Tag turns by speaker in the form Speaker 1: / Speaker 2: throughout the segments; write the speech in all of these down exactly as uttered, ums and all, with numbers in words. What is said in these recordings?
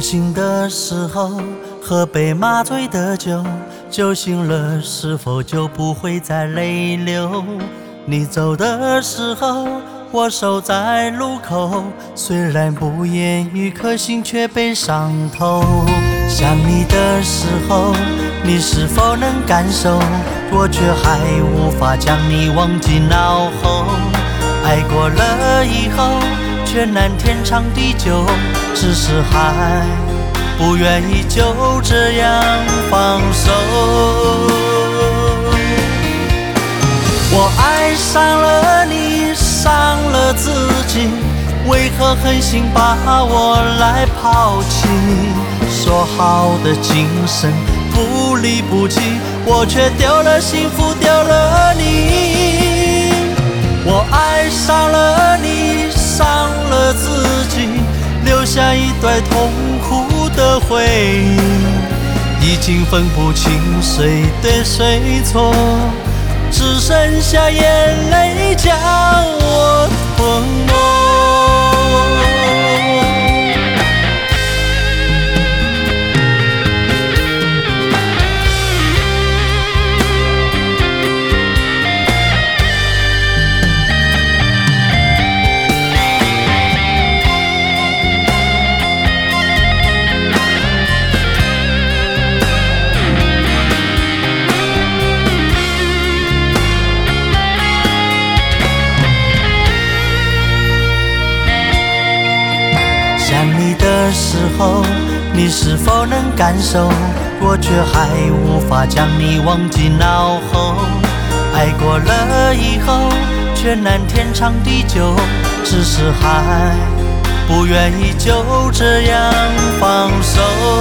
Speaker 1: 醒的时候，喝杯麻醉的酒，酒醒了是否就不会再泪流？你走的时候，我守在路口，虽然不言语，可心却被伤透。想你的时候，你是否能感受？我却还无法将你忘记脑后。爱过了以后，却难天长地久，只是还不愿意就这样放手。我爱上了你，伤了自己，为何狠心把我来抛弃？说好的今生不离不弃，我却丢了幸福，丢了你。我爱上了你，伤了自己，留下一段痛苦的回忆，已经分不清谁对谁错，只剩下眼泪将我吞没。想你的时候，你是否能感受？我却还无法将你忘记脑后。爱过了以后，却难天长地久，只是还不愿意就这样放手。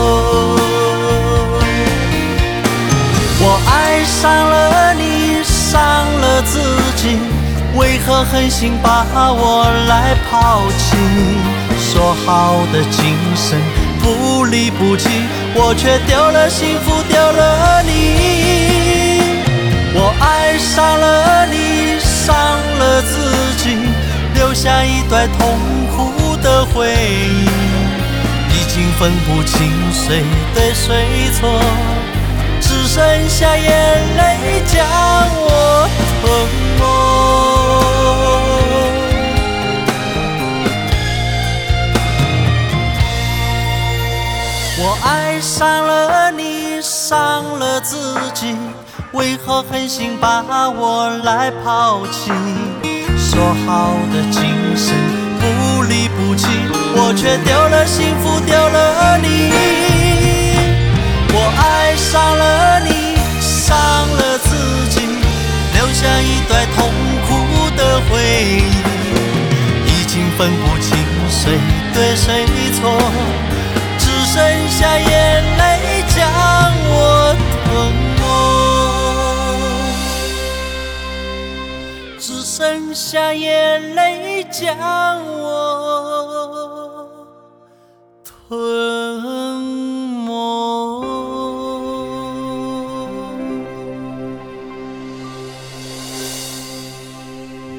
Speaker 1: 我爱上了你，伤了自己，为何狠心把我来抛弃？说好的今生不离不弃，我却丢了幸福，丢了你。我爱上了你，伤了自己，留下一段痛苦的回忆，已经分不清谁对谁错，只剩下眼泪将我吞没。我爱上了你，伤了自己，为何狠心把我来抛弃？说好的今生不离不弃，我却丢了幸福，丢了你。我爱上了你，伤了自己，留下一段痛苦的回忆，已经分不清谁对谁错，只剩下眼泪将我吞没，只剩下眼泪将我吞